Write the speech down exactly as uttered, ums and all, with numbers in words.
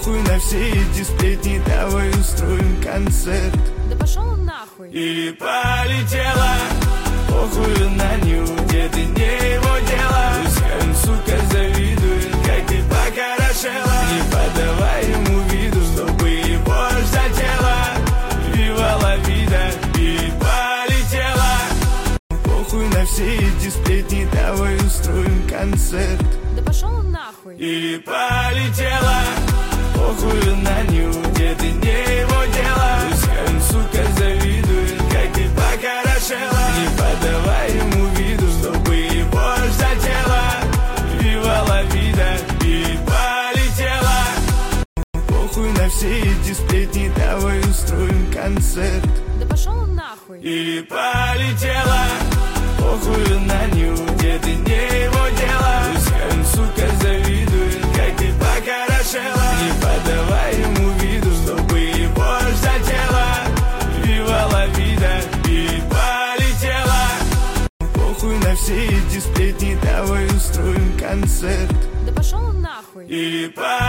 Похуй на все эти сплетни, давай устроим концерт. Да пошел он нахуй. И полетела, похуй на нее, где-то не его дело. Пускай он, сука, завидует, как ты покорошела. Не подавай ему виду, чтобы его затела. Вива ла вида, и полетела. Похуй на все эти сплетни, давай устроим концерт. Да пошел он нахуй. И полетела, похуй на нее, где-то не его дело. Пускай он, сука, завидует, как ты покорошела. Не подавай ему виду, чтобы его затела. Вива ла вида, и полетела. Похуй на все эти сплетни, давай устроим концерт. Да пошел он нахуй. И полетела, похуй на нее, где-то не его дело. Пускай он, сука, завидует, как ты покорошела. Не подавай ему виду, чтобы его затела. Вива ла вида, и полетела. Похуй на все эти сплетни, давай устроим концерт. Да пошел он нахуй. И полетела.